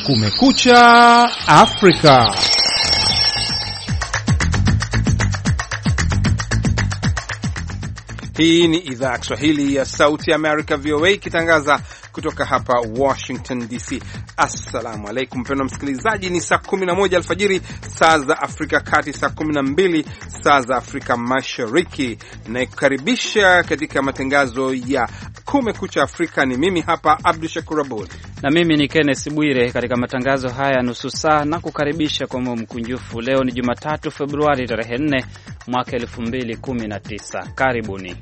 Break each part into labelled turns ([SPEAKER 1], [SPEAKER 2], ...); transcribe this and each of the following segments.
[SPEAKER 1] Kumekucha Afrika.
[SPEAKER 2] Hii ni idhaa ya Kiswahili ya Sauti America VOA ikitangaza kutoka hapa Washington DC. Assalamu alaikum mpendwa msikilizaji, ni saa 11 alfajiri saa za Afrika Kati, saa 12 saa za Afrika Mashariki. Na kukaribisha katika matangazo ya Kumekucha Afrika ni mimi hapa Abdul Shakur Abud.
[SPEAKER 3] Na mimi ni Kenneth Bwire katika matangazo haya nusu saa na kukaribisha kwa moyo mkunjufu. Leo ni Jumatatu Februari tarehe 4 mwaka 2019. Karibuni.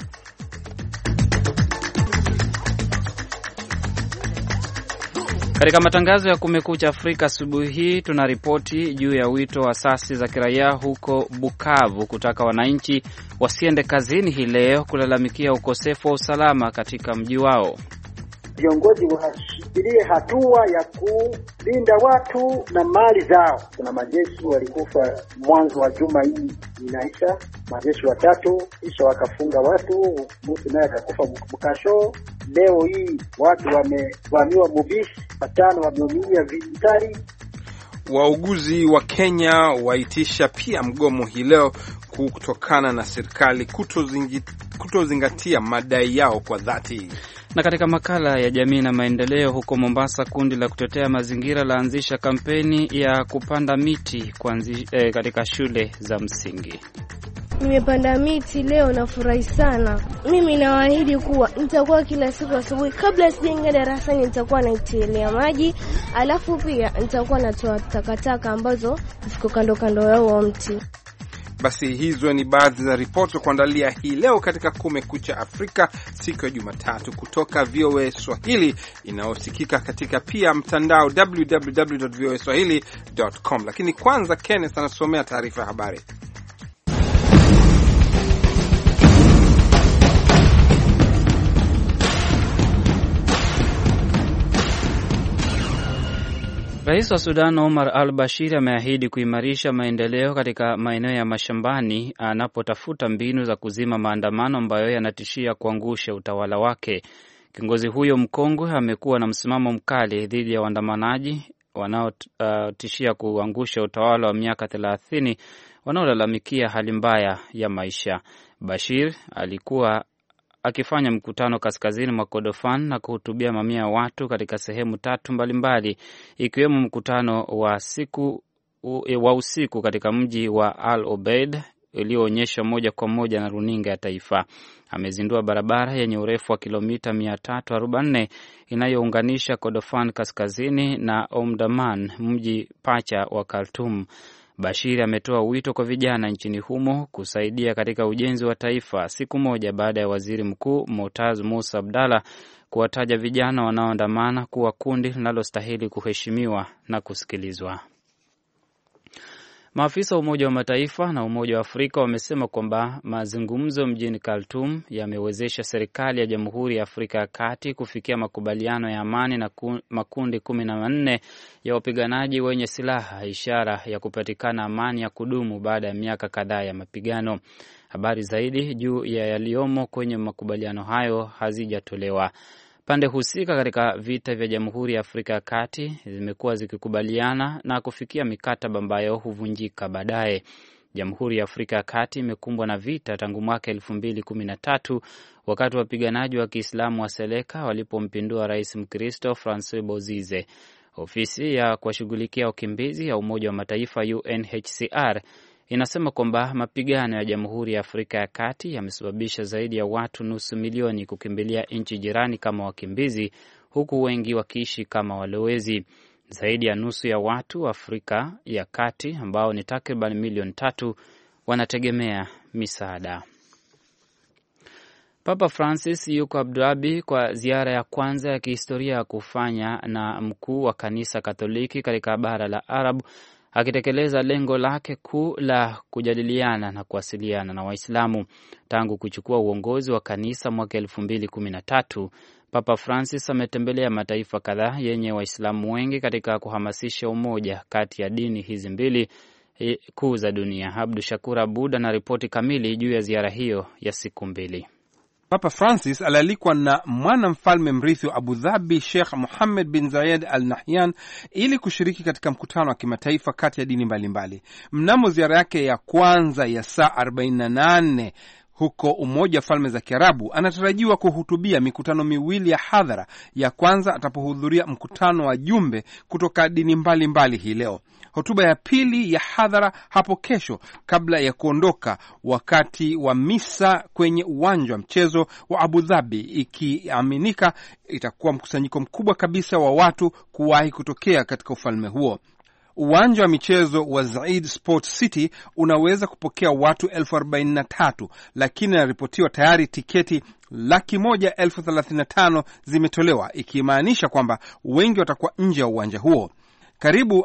[SPEAKER 3] Katika matangazo ya Kumekucha Afrika asubuhi hii tunaripoti juu ya wito wa asasi za kiraia huko Bukavu kutaka wananchi wasiende kazini hii leo kulalamikia ukosefu wa usalama katika mji wao.
[SPEAKER 4] Viongozi washikilie hatua ya kulinda watu na mali zao. Kuna majeshi walikufa mwanzo wa juma hii inaisha, majeshi 3 kisha wakafunga watu, mtu naye akakufa Bukasho. Leo hii watu wamevamiwa Mubishi, 5 wameumia vitari.
[SPEAKER 2] Wauguzi wa Kenya waitisha pia mgomo hii leo kutokana na serikali kutozingatia madai yao kwa dhati.
[SPEAKER 3] Na katika makala ya jamii na maendeleo huko Mombasa, kundi la kutetea mazingira laanzisha kampeni ya kupanda miti katika shule za msingi.
[SPEAKER 5] Nimepanda miti leo, nafurahi sana. Mimi nawaahidi kuwa nitakuwa kila siku asubuhi kabla sijaingia darasani nitakuwa naitilia maji, alafu pia nitakuwa natoa takataka ambazo ziko kando kando ya mti.
[SPEAKER 2] Basi hizo ni baadhi za ripoti kuandalia hii leo katika Kumekucha Afrika siku ya Jumatatu kutoka VOA Swahili inayosikika katika pia mtandao www.voaswahili.com. Lakini kwanza Kenneth anasomea taarifa ya habari.
[SPEAKER 3] Rais wa Sudan Omar al-Bashir ameahidi kuimarisha maendeleo katika maeneo ya mashambani anapotafuta mbinu za kuzima maandamano ambayo yanatishia kuangusha utawala wake. Kiongozi huyo mkongwe amekuwa na msimamo mkali dhidi ya waandamanaji wanaotishia kuangusha utawala wa miaka 30 wanaolalamikia hali mbaya ya maisha. Bashir alikuwa akifanya mkutano kaskazini mwa Kordofan na kuhutubia mamia ya watu katika sehemu 3 mbalimbali, ikiwemo mkutano wa usiku katika mji wa Al Obeid ulioonyeshwa moja kwa moja na runinga ya taifa. Amezindua barabara yenye urefu wa kilomita 344 inayounganisha Kordofan kaskazini na Omdurman, mji pacha wa Khartoum. Bashir ametoa wito kwa vijana nchini humo kusaidia katika ujenzi wa taifa, siku moja baada ya waziri mkuu Motaz Musa Abdallah kuwataja vijana wanaoandamana kuwa kundi linalostahili kuheshimiwa na kusikilizwa. Maafisa wa Umoja wa Mataifa na Umoja wa Afrika wamesema kwamba mazungumzo mjini Khartoum yamewezesha serikali ya Jamhuri ya Afrika ya Kati kufikia makubaliano ya amani na makundi 14 ya wapiganaji wenye silaha, ishara ya kupatikana amani ya kudumu baada ya miaka kadhaa ya mapigano. Habari zaidi juu ya yaliyomo kwenye makubaliano hayo hazijatolewa. Pande husika katika vita vya Jamhuri ya Afrika ya Kati zimekuwa zikikubaliana na kufikia mikataba ambayo huvunjika baadaye. Jamhuri ya Afrika ya Kati imekumbwa na vita tangu mwaka 2013 wakati wapiganaji wa Kiislamu wa Seleka walipompindua Rais Mkristo Francois Bozize. Ofisi ya kuwashughulikia wakimbizi ya Umoja wa Mataifa UNHCR inasema kwamba mapigano ya Jamhuri ya Afrika ya Kati yamesababisha zaidi ya watu 500,000 kukimbilia nchi jirani kama wakimbizi, huku wengi wakiishi kama walowezi. Zaidi ya nusu ya watu wa Afrika ya Kati ambao ni takriban milioni 3 wanategemea misaada. Papa Francis yuko Abu Dhabi kwa ziara ya kwanza ya kihistoria ya kufanya na mkuu wa kanisa Katoliki katika bara la Arabu, akitekeleza lengo lake kuu la kujadiliana na kuwasiliana na Waislamu. Tangu kuchukua uongozi wa kanisa mwaka 2013, Papa Francis ametembelea mataifa kadhaa yenye Waislamu wengi katika kuhamasisha umoja kati ya dini hizi mbili kuu za dunia. Abdul Shakur Abud ana ripoti kamili juu ya ziara hiyo ya siku 2.
[SPEAKER 2] Papa Francis alialikwa na mwanamfalme mrithi wa Abu Dhabi Sheikh Mohammed bin Zayed Al Nahyan ili kushiriki katika mkutano wa kimataifa kati ya dini mbalimbali. Mnamo ziara yake ya kwanza ya saa 48 huko Umoja wa Falme za Kiarabu, anatarajiwa kuhutubia mikutano miwili ya hadhara. Ya kwanza atapohudhuria mkutano wa jumbe kutoka dini mbalimbali hii leo. Hotuba ya pili ya hadhara hapo kesho kabla ya kuondoka wakati wa misa kwenye uwanja wa mchezo wa Abu Dhabi, ikiaminika itakuwa mkusanyiko mkubwa kabisa wa watu kuwahi kutokea katika ufalme huo. Uwanja wa michezo wa Zaid Sports City unaweza kupokea watu 43,000, lakini inaripotiwa tayari tiketi 135,000 zimetolewa, ikimaanisha kwamba wengi watakuwa nje ya uwanja huo. Karibu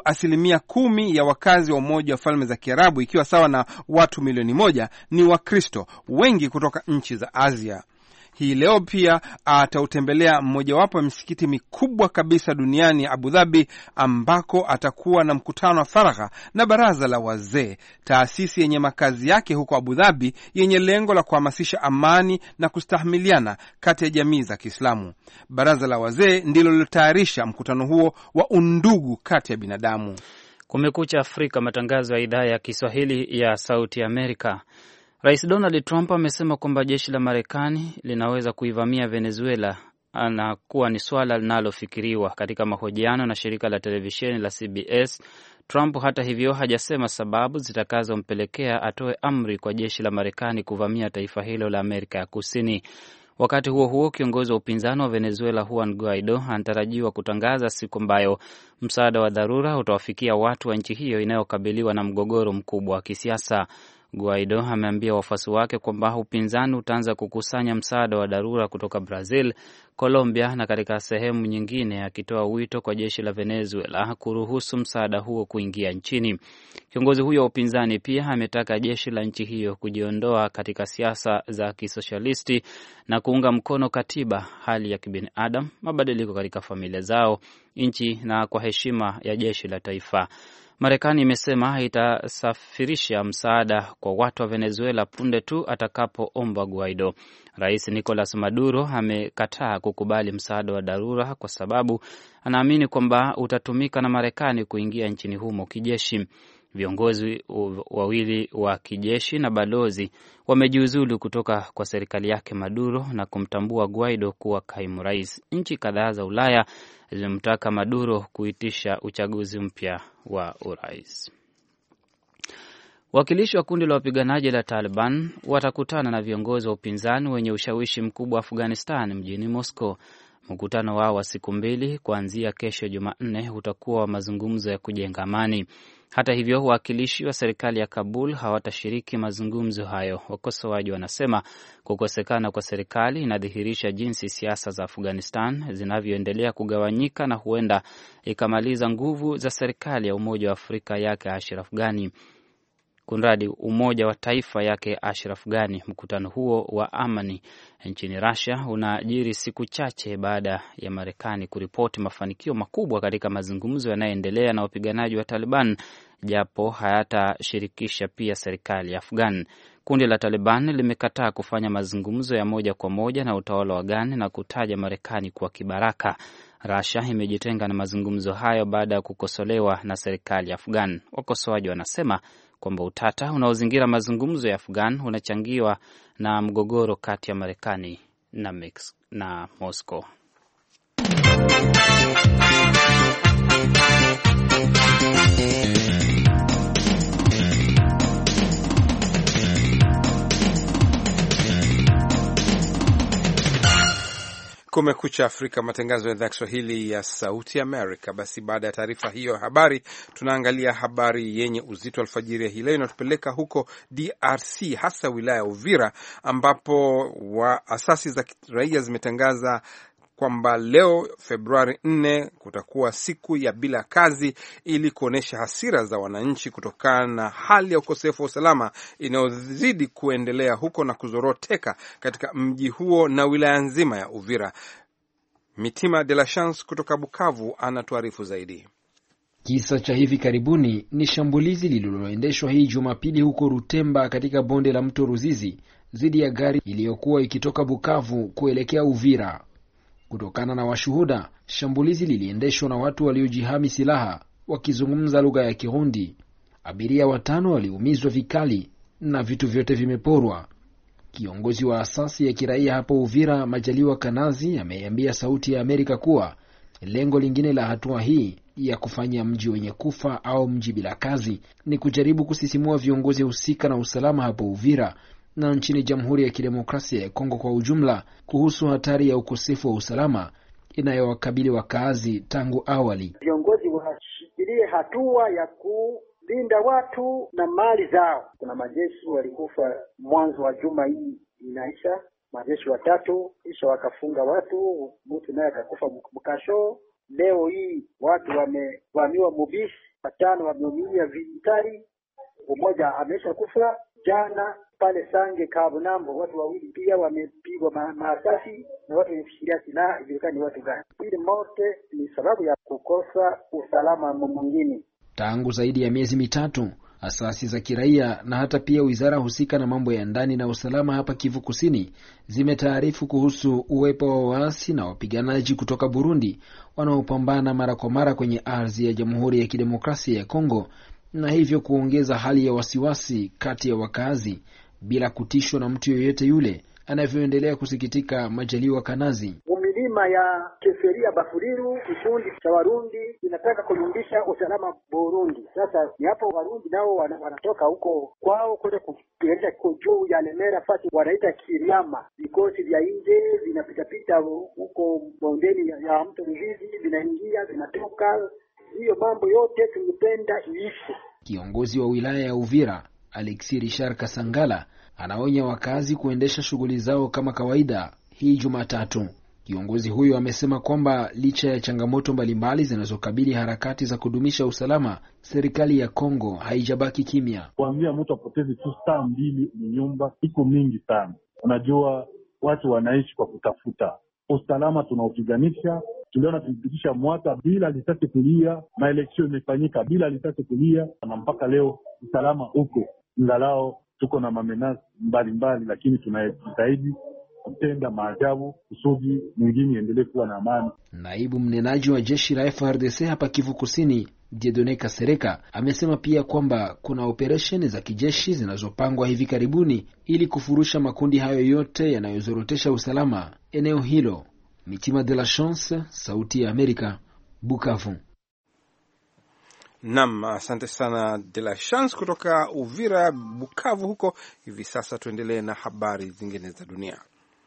[SPEAKER 2] 10% ya wakazi wa Umoja wa Falme za Kiarabu, ikiwa sawa na watu milioni 1, ni Wakristo, wengi kutoka nchi za Asia. Hii leo pia atautembelea mmojawapo wa misikiti mikubwa kabisa duniani Abu Dhabi, ambako atakuwa na mkutano wa faragha na baraza la wazee, taasisi yenye makazi yake huko Abu Dhabi, yenye lengo la kuhamasisha amani na kustahimiliana kati ya jamii za Kiislamu. Baraza la wazee ndilo lilotayarisha mkutano huo wa undugu kati ya binadamu.
[SPEAKER 3] Kumekucha Afrika, matangazo ya idhaa ya Kiswahili ya Sauti Amerika. Rais Donald Trump amesema kwamba jeshi la Marekani linaweza kuivamia Venezuela na kuwa ni swala linalofikiriwa. Katika mahojiano na shirika la televisheni la CBS, Trump hata hivyo hajasema sababu zitakazompelekea atoe amri kwa jeshi la Marekani kuvamia taifa hilo la Amerika ya Kusini. Wakati huo huo, kiongozi wa upinzani wa Venezuela Juan Guaido anatarajiwa kutangaza siku ambayo msaada wa dharura utawafikia watu wa nchi hiyo inayokabiliwa na mgogoro mkubwa wa kisiasa. Guaido ameambia wafuasi wake kwamba upinzani utaanza kukusanya msaada wa dharura kutoka Brazil, Colombia na katika sehemu nyingine, akitoa wito kwa jeshi la Venezuela kuruhusu msaada huo kuingia nchini. Kiongozi huyo wa upinzani pia ametaka jeshi la nchi hiyo kujiondoa katika siasa za kisoshalisti na kuunga mkono katiba, hali ya kibinadamu, mabadiliko katika familia zao, nchi na kwa heshima ya jeshi la taifa. Marekani imesema itasafirisha msaada kwa watu wa Venezuela punde tu atakapoomba Guaido. Rais Nicolas Maduro amekataa kukubali msaada wa dharura kwa sababu anaamini kwamba utatumika na Marekani kuingia nchini humo kijeshi. Viongozi wawili wa kijeshi na balozi wamejiuzulu kutoka kwa serikali yake Maduro na kumtambua Guaido kuwa kaimu rais. Nchi kadhaa za Ulaya zimemtaka Maduro kuitisha uchaguzi mpya wa urais. Wakilishi wa kundi la wapiganaji la Taliban watakutana na viongozi wa upinzani wenye ushawishi mkubwa wa Afghanistan mjini Moscow. Mkutano wao wa siku mbili kuanzia kesho Jumanne utakuwa wa mazungumzo ya kujenga amani. Hata hivyo, wawakilishi wa serikali ya Kabul hawatashiriki mazungumzo hayo. Wakosoaji wanasema kukosekana kwa serikali inadhihirisha jinsi siasa za Afghanistan zinavyoendelea kugawanyika na huenda ikamaliza nguvu za serikali ya Umoja wa Afrika yake Ashraf Ghani. Umoja wa Taifa yake Ashraf Ghani. Mkutano huo wa amani nchini Russia unajiri siku chache baada ya Marekani kuripoti mafanikio makubwa katika mazungumzo yanayoendelea na wapiganaji wa Taliban, japo hayatashirikisha pia serikali ya Afghan. Kundi la Taliban limekataa kufanya mazungumzo ya moja kwa moja na utawala wa Ghani na kutaja Marekani kuwa kibaraka. Russia imejitenga na mazungumzo hayo baada ya kukosolewa na serikali ya Afghan. Wakosoaji wanasema kwamba utata unaozingira mazungumzo ya Afghan unachangiwa na mgogoro kati ya Marekani na Moscow.
[SPEAKER 2] Kumekucha Afrika, matangazo ya idhaa Kiswahili ya Sauti Amerika. Basi baada ya taarifa hiyo ya habari, tunaangalia habari yenye uzito alfajiri ya hii leo. Inatupeleka huko DRC, hasa wilaya ya Uvira, ambapo asasi za raia zimetangaza kwamba leo Februari 4 kutakuwa siku ya bila kazi ili kuonesha hasira za wananchi kutokana na hali ya ukosefu wa usalama inayozidi kuendelea huko na kuzoroteka katika mji huo na wilaya nzima ya Uvira. Mitima de la Chance kutoka Bukavu anatuarifu zaidi.
[SPEAKER 1] Kisa cha hivi karibuni ni shambulizi lililoendeshwa hii Jumapili huko Rutemba katika bonde la mto Ruzizi dhidi ya gari iliyokuwa ikitoka Bukavu kuelekea Uvira. Kutokana na washuhuda, shambulizi liliendeshwa na watu waliojihami silaha wakizungumza lugha ya Kirundi. Abiria 5 waliumizwa vikali na vitu vyote vimeporwa. Kiongozi wa asasi ya kiraia hapo Uvira, Majaliwa Kanazi, ameambia Sauti ya Amerika kuwa lengo lingine la hatua hii ya kufanya mji wenye kufa au mji bila kazi ni kujaribu kusisimua viongozi husika na usalama hapo Uvira na nchini Jamhuri ya Kidemokrasia ya Kongo kwa ujumla kuhusu hatari ya ukosefu wa usalama inayowakabili wakaazi tangu awali.
[SPEAKER 4] Viongozi washikilie hatua ya kulinda watu na mali zao. Kuna majeshi walikufa mwanzo wa juma hii inaisha, majeshi 3, kisha wakafunga watu, mtu naye akakufa Mkasho. Leo hii watu wamevamiwa Mubishi, 5 wameumia vitari, mmoja ameshakufa. Jana pale Sange Kabunambo watu 2 pia wamepigwa masasi na watu wamefikiria silaha, ijulikani watu gani. Hili mote ni sababu ya kukosa usalama mwingine.
[SPEAKER 1] Tangu zaidi ya miezi mitatu, asasi za kiraia na hata pia wizara husika na mambo ya ndani na usalama hapa Kivu Kusini zimetaarifu kuhusu uwepo wa waasi na wapiganaji kutoka Burundi wanaopambana mara kwa mara kwenye ardhi ya Jamhuri ya Kidemokrasia ya Kongo, na hivyo kuongeza hali ya wasiwasi kati ya wakazi bila kutishwa na mtu yoyote yule, anavyoendelea kusikitika Majaliwa Kanazi.
[SPEAKER 4] Milima ya Keferia Bafuriru, kikundi cha Warundi inataka kurudisha usalama Burundi. Sasa ni hapo Warundi nao wanatoka huko kwao kwenda kupiganisha juu ya Lemera, fasi wanaita Kiriama. Vikosi vya nje vinapita huko bondeni ya mto Ruzizi, vinaingia vinatoka. Hiyo mambo yote tungependa iishe.
[SPEAKER 1] Kiongozi wa wilaya ya Uvira, Alexis Richard Kasangala, anaonya wakazi kuendesha shughuli zao kama kawaida hii Jumatatu. Kiongozi huyo amesema kwamba licha ya changamoto mbalimbali zinazokabili harakati za kudumisha usalama, serikali ya Kongo haijabaki kimya.
[SPEAKER 6] Kuambia mtu apoteze tu saa 2 ni nyumba iko mingi sana. Unajua watu wanaishi kwa kutafuta usalama, tunaopiganisha. Tuliona tulipitisha mwaka bila lisasi kulia, maeleksio imefanyika bila lisasi kulia, na mpaka leo usalama uko. Ingalao tuko na mamenasi mbalimbali, lakini tunajitahidi kutenda maajabu kusudi mwingine endelee kuwa na amani.
[SPEAKER 1] Naibu mnenaji wa jeshi la FARDC hapa Kivu Kusini, Dieudonne Kasereka, amesema pia kwamba kuna operesheni za kijeshi zinazopangwa hivi karibuni ili kufurusha makundi hayo yote yanayozorotesha usalama eneo hilo. Mitima de la Chance, Sauti ya Amerika, Bukavu.
[SPEAKER 2] Naam, asante sana de la Chance kutoka Uvira, Bukavu huko. Hivi sasa tuendelee na habari zingine za dunia.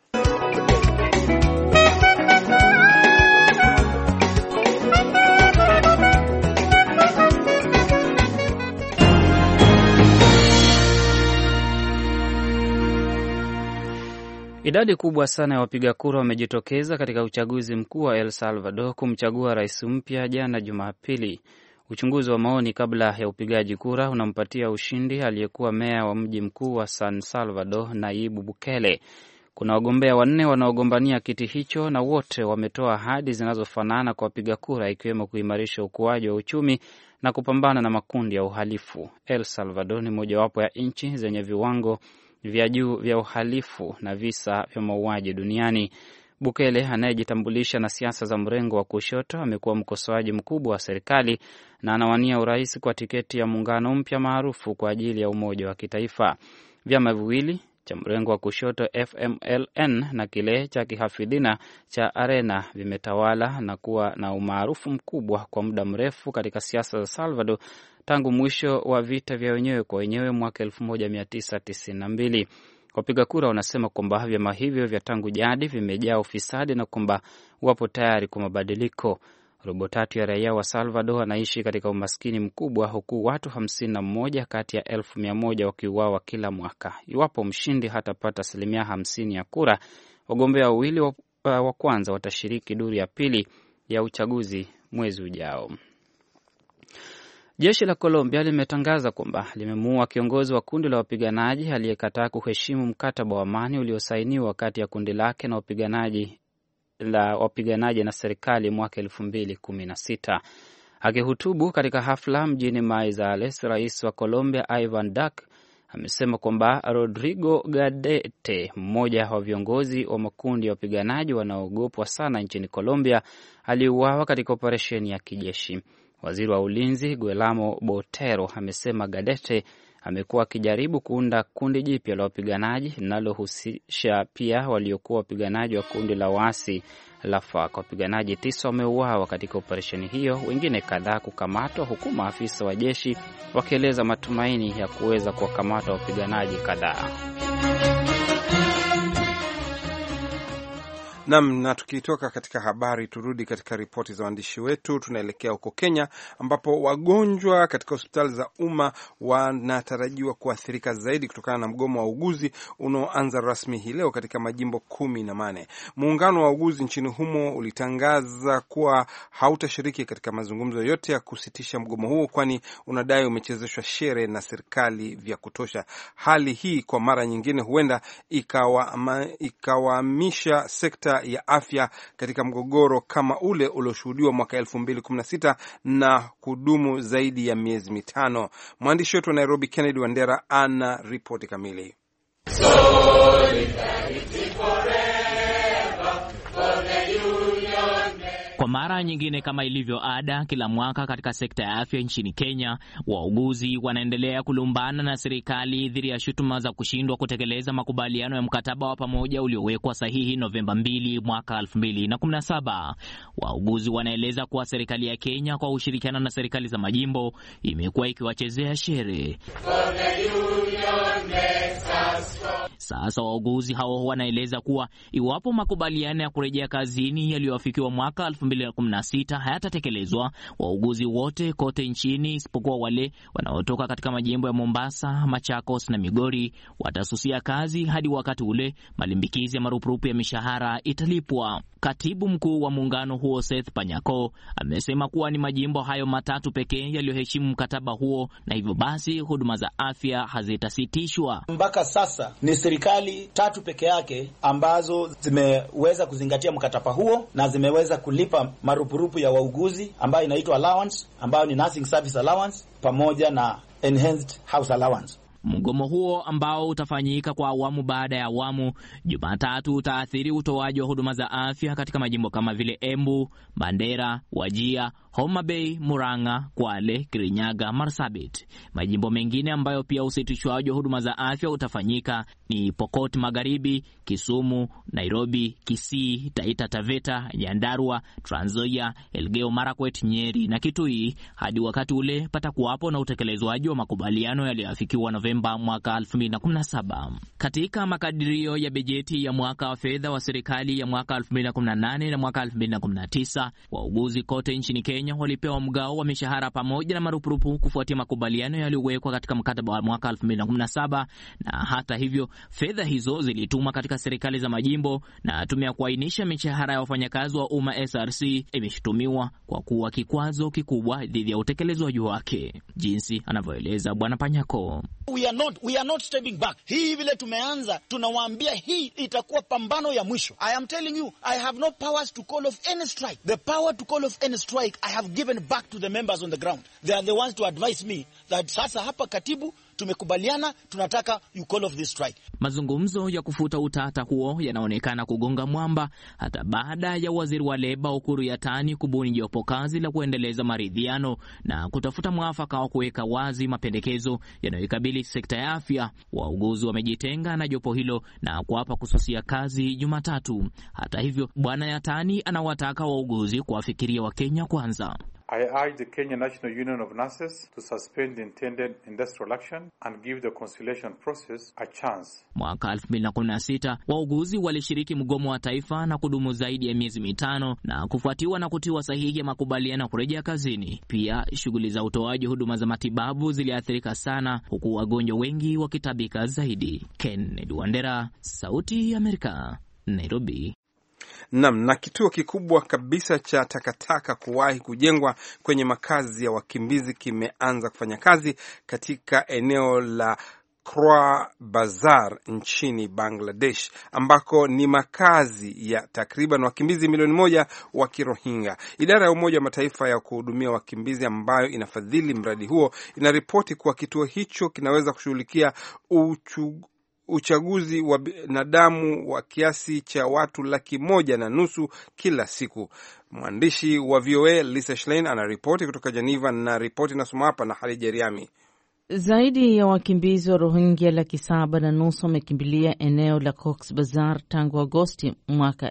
[SPEAKER 3] Idadi kubwa sana ya wapiga kura wamejitokeza katika uchaguzi mkuu wa El Salvador kumchagua rais mpya jana Jumapili. Uchunguzi wa maoni kabla ya upigaji kura unampatia ushindi aliyekuwa meya wa mji mkuu wa San Salvador, Nayib Bukele. Kuna wagombea 4 wanaogombania kiti hicho na wote wametoa ahadi zinazofanana kwa wapiga kura, ikiwemo kuimarisha ukuaji wa uchumi na kupambana na makundi ya uhalifu. El Salvador ni mojawapo ya nchi zenye viwango vya juu vya uhalifu na visa vya mauaji duniani. Bukele, anayejitambulisha na siasa za mrengo wa kushoto, amekuwa mkosoaji mkubwa wa serikali na anawania urais kwa tiketi ya muungano mpya maarufu kwa ajili ya umoja wa kitaifa. Vyama viwili cha mrengo wa kushoto FMLN na kile cha kihafidhina cha Arena vimetawala na kuwa na umaarufu mkubwa kwa muda mrefu katika siasa za Salvador tangu mwisho wa vita vya wenyewe kwa wenyewe mwaka 1992. Wapiga kura wanasema kwamba vyama hivyo vya tangu jadi vimejaa ufisadi na kwamba wapo tayari kwa mabadiliko. Robo 3 ya raia wa Salvador wanaishi katika umaskini mkubwa, huku watu 51 kati ya 1,100 wakiuawa kila mwaka. Iwapo mshindi hatapata 50% ya kura, wagombea wawili wa kwanza watashiriki duru ya pili ya uchaguzi mwezi ujao. Jeshi la Colombia limetangaza kwamba limemuua kiongozi wa kundi la wapiganaji aliyekataa kuheshimu mkataba wa amani uliosainiwa kati ya kundi lake na wapiganaji na serikali mwaka 2016. Akihutubu katika hafla mjini Maizales, rais wa Colombia Ivan Duque amesema kwamba Rodrigo Gadete, mmoja wa viongozi wa makundi ya wapiganaji wanaoogopwa sana nchini Colombia, aliuawa katika operesheni ya kijeshi. Waziri wa ulinzi Guillermo Botero amesema Gadete amekuwa akijaribu kuunda kundi jipya la wapiganaji linalohusisha pia waliokuwa wapiganaji wa kundi la waasi la FARC. Wapiganaji 9 wameuawa katika operesheni hiyo, wengine kadhaa kukamatwa, huku maafisa wa jeshi wakieleza matumaini ya kuweza kuwakamata wapiganaji kadhaa.
[SPEAKER 2] Na tukitoka katika habari turudi katika ripoti za waandishi wetu. Tunaelekea huko Kenya ambapo wagonjwa katika hospitali za umma wanatarajiwa kuathirika zaidi kutokana na mgomo wa wauguzi unaoanza rasmi hii leo katika majimbo 18. Muungano wa wauguzi nchini humo ulitangaza kuwa hautashiriki katika mazungumzo yote ya kusitisha mgomo huo, kwani unadai umechezeshwa shere na serikali vya kutosha. Hali hii kwa mara nyingine huenda ikawahamisha sekta ya afya katika mgogoro kama ule ulioshuhudiwa mwaka 2016 na kudumu zaidi ya miezi 5. Mwandishi wetu wa Nairobi Kennedy Wandera ana ripoti kamili.
[SPEAKER 7] Kwa mara nyingine, kama ilivyo ada kila mwaka katika sekta ya afya nchini Kenya, wauguzi wanaendelea kulumbana na serikali dhidi ya shutuma za kushindwa kutekeleza makubaliano ya mkataba wa pamoja uliowekwa sahihi Novemba 2 mwaka 2017. Wauguzi wanaeleza kuwa serikali ya Kenya kwa ushirikiano na serikali za majimbo imekuwa ikiwachezea shere. Sasa wauguzi hao wanaeleza kuwa iwapo makubaliano ya kurejea kazini yaliyoafikiwa mwaka 2016 hayatatekelezwa, wauguzi wote kote nchini isipokuwa wale wanaotoka katika majimbo ya Mombasa, Machakos na Migori watasusia kazi hadi wakati ule malimbikizi ya marupurupu ya mishahara italipwa. Katibu mkuu wa muungano huo Seth Panyako amesema kuwa ni majimbo hayo 3 pekee yaliyoheshimu mkataba huo, na hivyo basi huduma za afya hazitasitishwa.
[SPEAKER 8] Mpaka sasa ni serikali 3 peke yake ambazo zimeweza kuzingatia mkataba huo na zimeweza kulipa marupurupu ya wauguzi ambayo inaitwa allowance, ambayo ni nursing service allowance pamoja na enhanced house allowance.
[SPEAKER 7] Mgomo huo ambao utafanyika kwa awamu baada ya awamu, Jumatatu utaathiri utoaji wa huduma za afya katika majimbo kama vile Embu, Mandera, Wajir, Homa Bay, Murang'a, Kwale, Kirinyaga, Marsabit. Majimbo mengine ambayo pia usitishwaji wa huduma za afya utafanyika ni Pokot Magharibi, Kisumu, Nairobi, Kisii, Taita Taveta, Nyandarua, Trans Nzoia, Elgeyo Marakwet, Nyeri na Kitui, hadi wakati ule patakuwapo na utekelezwaji wa makubaliano yaliyoafikiwa Novemba mwaka 2017. Katika makadirio ya bajeti ya mwaka wa fedha wa serikali ya mwaka 2018 na mwaka 2019, wauguzi kote nchini Kenya walipewa mgao wa mishahara pamoja na marupurupu kufuatia makubaliano yaliyowekwa katika mkataba wa mwaka 2017, na hata hivyo fedha hizo zilitumwa katika serikali za majimbo, na tume ya kuainisha mishahara ya wafanyakazi wa umma SRC imeshutumiwa kwa kuwa kikwazo kikubwa dhidi ya utekelezwaji wake, jinsi anavyoeleza Bwana Panyako.
[SPEAKER 8] We are not stepping back. Hii vile tumeanza, tunawaambia hii itakuwa pambano ya mwisho. I am telling you, I have no powers to call off any strike. The power to call off any strike I have given back to the members on the ground. They are the ones to advise me that sasa hapa katibu tumekubaliana, tunataka you call off this strike.
[SPEAKER 7] Mazungumzo ya kufuta utata huo yanaonekana kugonga mwamba hata baada ya waziri wa leba Ukur Yatani kubuni jopo kazi la kuendeleza maridhiano na kutafuta mwafaka wa kuweka wazi mapendekezo yanayoikabili sekta ya afya. Wauguzi wamejitenga na jopo hilo na kuapa kususia kazi Jumatatu. Hata hivyo, Bwana Yatani anawataka wauguzi kuwafikiria Wakenya kwanza.
[SPEAKER 9] I urge the Kenya National Union of Nurses to suspend the intended industrial action and give the conciliation process a chance.
[SPEAKER 7] Mwaka 2016 wauguzi walishiriki mgomo wa taifa na kudumu zaidi ya miezi 5 na kufuatiwa na kutiwa sahihi ya makubaliano kurejea kazini. Pia shughuli za utoaji huduma za matibabu ziliathirika sana, huku wagonjwa wengi wakitabika zaidi. Kennedy Wandera, Sauti ya Amerika, Nairobi.
[SPEAKER 2] Na kituo kikubwa kabisa cha takataka kuwahi kujengwa kwenye makazi ya wakimbizi kimeanza kufanya kazi katika eneo la Cox's Bazar nchini Bangladesh, ambako ni makazi ya takriban wakimbizi milioni 1 wa Kirohingya. Idara ya Umoja wa Mataifa ya kuhudumia wakimbizi ambayo inafadhili mradi huo inaripoti kuwa kituo hicho kinaweza kushughulikia uchaguzi wa binadamu wa kiasi cha watu 1.5 kila siku. Mwandishi wa VOA Lisa Schlein anaripoti kutoka Geneva na ripoti inasoma hapa na Hadija Riami.
[SPEAKER 10] Zaidi ya wakimbizi wa Rohingya 7.5 wamekimbilia eneo la Cox's Bazar tangu Agosti mwaka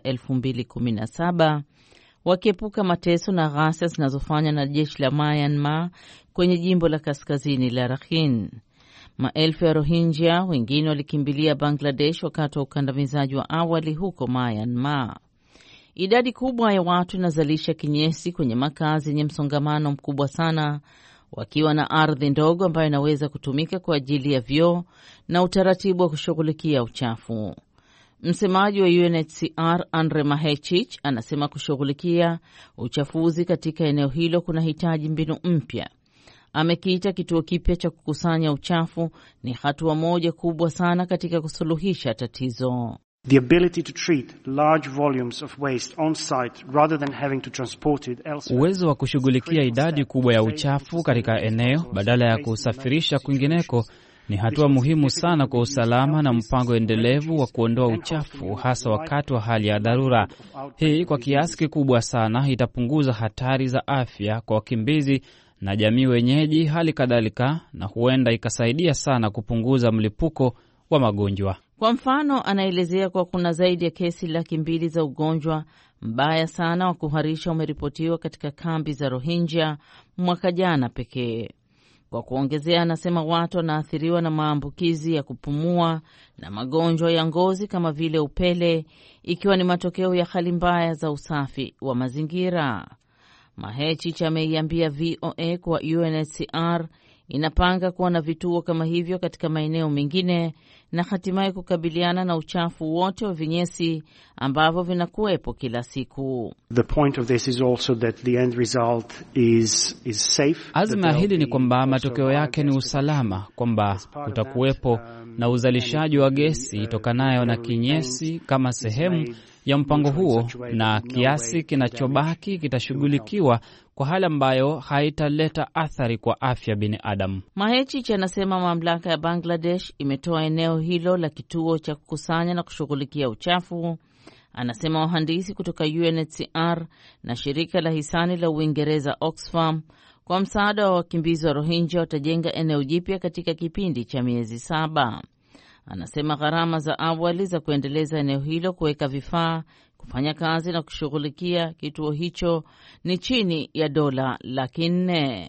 [SPEAKER 10] 2017 wakiepuka mateso na ghasia zinazofanywa na jeshi la Myanmar kwenye jimbo la kaskazini la Rakhine. Maelfu ya Rohingya wengine walikimbilia Bangladesh wakati wa ukandamizaji wa awali huko Myanmar. Idadi kubwa ya watu inazalisha kinyesi kwenye makazi yenye msongamano mkubwa sana, wakiwa na ardhi ndogo ambayo inaweza kutumika kwa ajili ya vyoo na utaratibu wa kushughulikia uchafu. Msemaji wa UNHCR Andre Mahechich anasema kushughulikia uchafuzi katika eneo hilo kuna hitaji mbinu mpya. Amekiita kituo kipya cha kukusanya uchafu ni hatua moja kubwa sana katika kusuluhisha tatizo.
[SPEAKER 11] The ability to treat large volumes of waste on site rather than having to transport it elsewhere.
[SPEAKER 3] Uwezo wa kushughulikia idadi kubwa ya uchafu katika eneo badala ya kusafirisha kwingineko ni hatua muhimu sana kwa usalama na mpango endelevu wa kuondoa uchafu, hasa wakati wa hali ya dharura. Hii kwa kiasi kikubwa sana itapunguza hatari za afya kwa wakimbizi na jamii wenyeji, hali kadhalika, na huenda ikasaidia sana kupunguza mlipuko wa magonjwa.
[SPEAKER 10] Kwa mfano, anaelezea kwa kuna zaidi ya kesi 200,000 za ugonjwa mbaya sana wa kuharisha umeripotiwa katika kambi za Rohingya mwaka jana pekee. Kwa kuongezea, anasema watu wanaathiriwa na maambukizi ya kupumua na magonjwa ya ngozi kama vile upele, ikiwa ni matokeo ya hali mbaya za usafi wa mazingira. Mahechich ameiambia VOA kwa UNHCR inapanga kuwa na vituo kama hivyo katika maeneo mengine na hatimaye kukabiliana na uchafu wote wa vinyesi ambavyo vinakuwepo kila siku.
[SPEAKER 11] The point of this is also that the end result is safe.
[SPEAKER 3] Azma hili ni kwamba matokeo yake ni usalama, kwamba kutakuwepo na uzalishaji wa gesi itokanayo na kinyesi kama sehemu ya mpango huo, na kiasi kinachobaki kitashughulikiwa kwa hali ambayo haitaleta athari kwa afya binadamu.
[SPEAKER 10] Mahechich anasema mamlaka ya Bangladesh imetoa eneo hilo la kituo cha kukusanya na kushughulikia uchafu. Anasema wahandisi kutoka UNHCR na shirika la hisani la Uingereza Oxfam kwa msaada wa wakimbizi wa Rohingya watajenga eneo jipya katika kipindi cha miezi 7. Anasema gharama za awali za kuendeleza eneo hilo, kuweka vifaa, kufanya kazi na kushughulikia kituo hicho ni chini ya dola 400,000.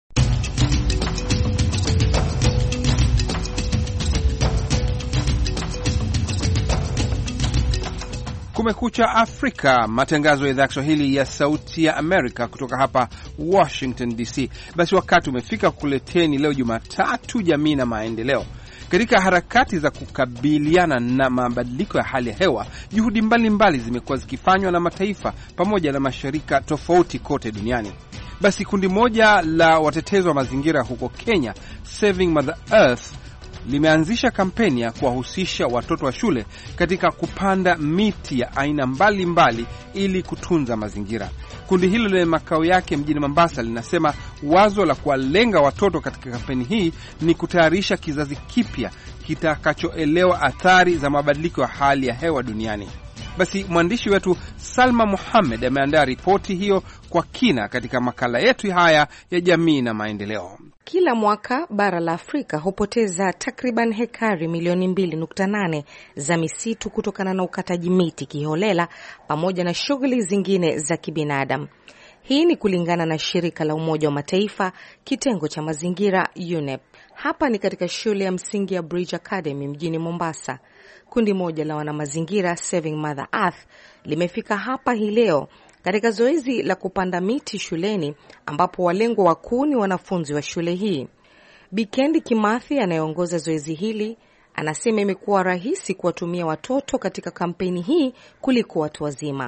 [SPEAKER 2] Kumekucha Afrika, matangazo ya idhaa ya Kiswahili ya Sauti ya Amerika kutoka hapa Washington DC. Basi wakati umefika kukuleteni leo Jumatatu jamii na maendeleo. Katika harakati za kukabiliana na mabadiliko ya hali ya hewa, juhudi mbalimbali zimekuwa zikifanywa na mataifa pamoja na mashirika tofauti kote duniani. Basi kundi moja la watetezi wa mazingira huko Kenya, Saving Mother Earth, limeanzisha kampeni ya kuwahusisha watoto wa shule katika kupanda miti ya aina mbalimbali ili kutunza mazingira. Kundi hilo lenye makao yake mjini Mombasa linasema wazo la kuwalenga watoto katika kampeni hii ni kutayarisha kizazi kipya kitakachoelewa athari za mabadiliko ya hali ya hewa duniani. Basi mwandishi wetu Salma Muhammad ameandaa ripoti hiyo kwa kina katika makala yetu haya ya jamii na maendeleo.
[SPEAKER 12] Kila mwaka bara la Afrika hupoteza takriban hekari milioni 2.8 za misitu kutokana na ukataji miti kiholela pamoja na shughuli zingine za kibinadamu. Hii ni kulingana na shirika la Umoja wa Mataifa kitengo cha mazingira UNEP. Hapa ni katika shule ya msingi ya Bridge Academy mjini Mombasa. Kundi moja la wanamazingira Saving Mother Earth limefika hapa hii leo katika zoezi la kupanda miti shuleni, ambapo walengwa wakuu ni wanafunzi wa shule hii. Bikendi Kimathi anayeongoza zoezi hili anasema imekuwa rahisi kuwatumia watoto katika kampeni hii kuliko watu wazima.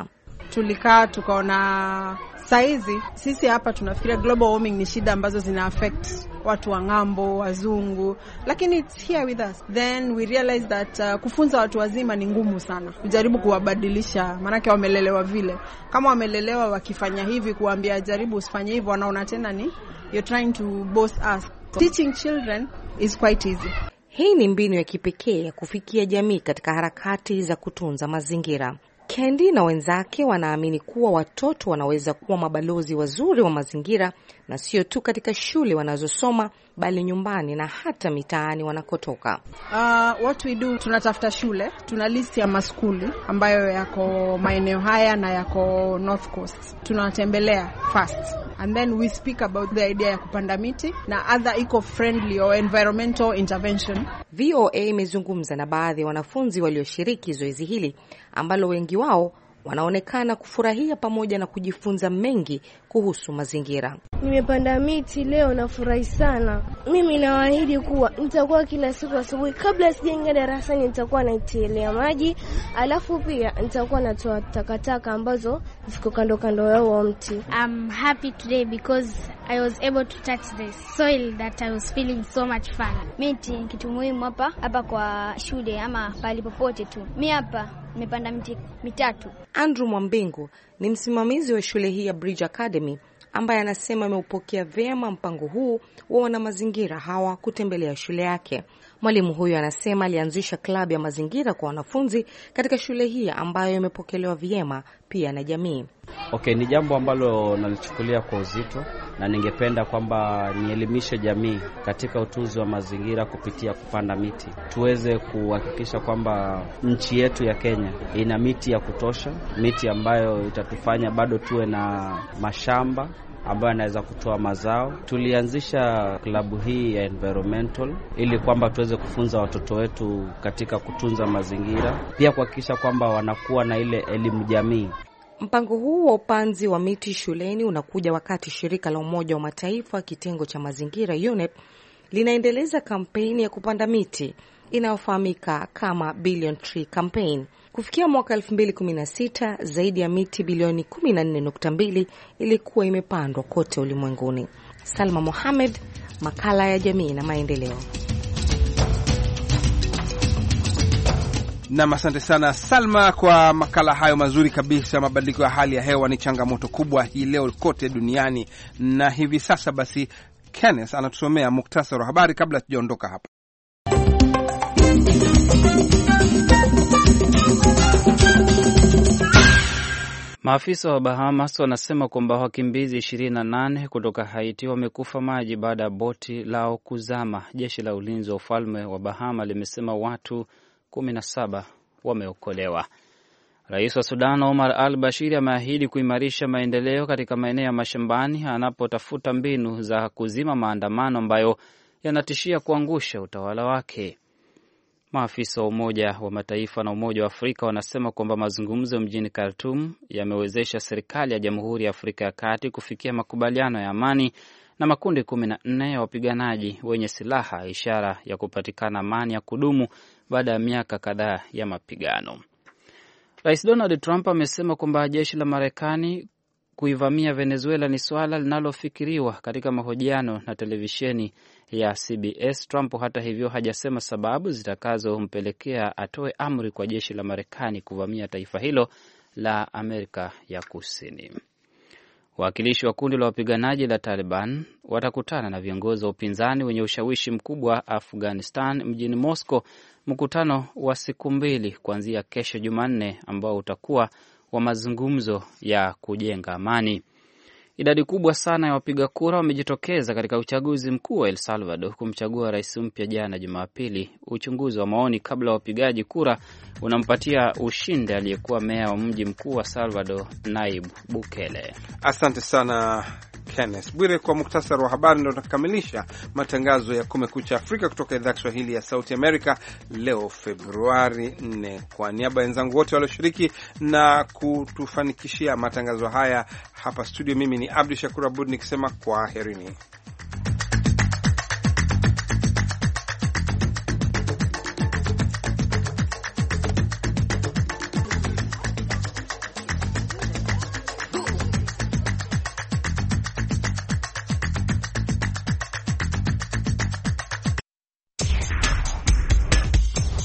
[SPEAKER 13] tulikaa tukaona saizi sisi hapa tunafikiria global warming ni shida ambazo zina affect watu wa ng'ambo, wazungu, lakini it's here with us. Then we realize that kufunza watu wazima ni ngumu sana. Kujaribu kuwabadilisha, maana wamelelewa vile. Kama wamelelewa wakifanya hivi, kuambia jaribu usifanye hivyo, wanaona tena ni you're trying to boss us. Teaching children is quite easy.
[SPEAKER 12] Hii ni mbinu ya kipekee ya kufikia jamii katika harakati za kutunza mazingira. Kendi na wenzake wanaamini kuwa watoto wanaweza kuwa mabalozi wazuri wa mazingira, na sio tu katika shule wanazosoma, bali nyumbani na hata mitaani wanakotoka.
[SPEAKER 13] What we do, tunatafuta shule, tuna list ya maskuli ambayo yako maeneo haya na yako North Coast. Tunatembelea first and then we speak about the idea ya kupanda miti na other eco-friendly or environmental intervention.
[SPEAKER 12] VOA imezungumza na baadhi ya wanafunzi walioshiriki zoezi hili ambalo wengi wao wanaonekana kufurahia pamoja na kujifunza mengi kuhusu mazingira.
[SPEAKER 5] Nimepanda miti leo, nafurahi sana. Mimi nawaahidi kuwa nitakuwa kila siku asubuhi kabla sijaingia darasani nitakuwa naitilia maji, alafu pia nitakuwa natoa takataka ambazo ziko kando kando ya mti.
[SPEAKER 14] I'm happy today because I was able to touch the soil that I was feeling so much fun. Miti ni kitu muhimu hapa kwa shule ama pale popote tu. Mimi hapa nimepanda miti 3.
[SPEAKER 12] Andrew Mwambingu ni msimamizi wa shule hii ya Bridge Academy, ambaye anasema ameupokea vyema mpango huu wa wana mazingira hawa kutembelea shule yake. Mwalimu huyu anasema alianzisha klabu ya mazingira kwa wanafunzi katika shule hii ambayo imepokelewa vyema pia na jamii.
[SPEAKER 15] Okay, ni jambo ambalo nalichukulia kwa uzito na ningependa kwamba nielimishe jamii katika utunzi wa mazingira kupitia kupanda miti. Tuweze kuhakikisha kwamba nchi yetu ya Kenya ina miti ya kutosha, miti ambayo itatufanya bado tuwe na mashamba ambayo anaweza kutoa mazao. Tulianzisha klabu hii ya environmental ili kwamba tuweze kufunza watoto wetu katika kutunza mazingira, pia kuhakikisha kwamba wanakuwa na ile elimu jamii.
[SPEAKER 12] Mpango huu wa upanzi wa miti shuleni unakuja wakati shirika la Umoja wa Mataifa kitengo cha mazingira UNEP linaendeleza kampeni ya kupanda miti inayofahamika kama Billion Tree Campaign. Kufikia mwaka 2016, zaidi ya miti bilioni 14.2 ilikuwa imepandwa kote ulimwenguni. Salma Mohamed, makala ya jamii na maendeleo.
[SPEAKER 2] Na asante sana Salma kwa makala hayo mazuri kabisa. Mabadiliko ya hali ya hewa ni changamoto kubwa hii leo kote duniani, na hivi sasa basi Kenneth anatusomea muktasari wa habari kabla tujaondoka hapa.
[SPEAKER 3] Maafisa wa Bahamas wanasema kwamba wakimbizi 28 kutoka Haiti wamekufa maji baada ya boti lao kuzama. Jeshi la ulinzi wa ufalme wa Bahama limesema watu 17 wameokolewa. Rais wa Sudan Omar al-Bashir ameahidi kuimarisha maendeleo katika maeneo ya mashambani anapotafuta mbinu za kuzima maandamano ambayo yanatishia kuangusha utawala wake. Maafisa wa Umoja wa Mataifa na Umoja wa Afrika wanasema kwamba mazungumzo mjini Khartoum yamewezesha serikali ya Jamhuri ya Afrika ya Kati kufikia makubaliano ya amani na makundi 14 ya wapiganaji wenye silaha, ishara ya kupatikana amani ya kudumu baada ya miaka kadhaa ya mapigano. Rais Donald Trump amesema kwamba jeshi la Marekani kuivamia Venezuela ni swala linalofikiriwa katika mahojiano na televisheni ya CBS. Trump hata hivyo hajasema sababu zitakazompelekea atoe amri kwa jeshi la Marekani kuvamia taifa hilo la Amerika ya Kusini. Wawakilishi wa kundi la wapiganaji la Taliban watakutana na viongozi wa upinzani wenye ushawishi mkubwa Afghanistan mjini Moscow, mkutano wa siku 2 kuanzia kesho Jumanne ambao utakuwa wa mazungumzo ya kujenga amani. Idadi kubwa sana ya wapiga kura wamejitokeza katika uchaguzi mkuu wa El Salvador kumchagua rais mpya jana Jumapili. Uchunguzi wa maoni kabla ya wapigaji kura unampatia ushindi aliyekuwa meya wa mji mkuu wa Salvador, Nayib Bukele.
[SPEAKER 2] Asante sana Kenneth Bwire kwa muktasari wa habari. Ndio tunakamilisha matangazo ya Kumekucha Afrika kutoka idhaa ya Kiswahili ya Sauti Amerika leo Februari 4. Kwa niaba ya wenzangu wote walioshiriki na kutufanikishia matangazo haya hapa studio, mimi ni Abdi Shakur Abud nikisema kwaherini.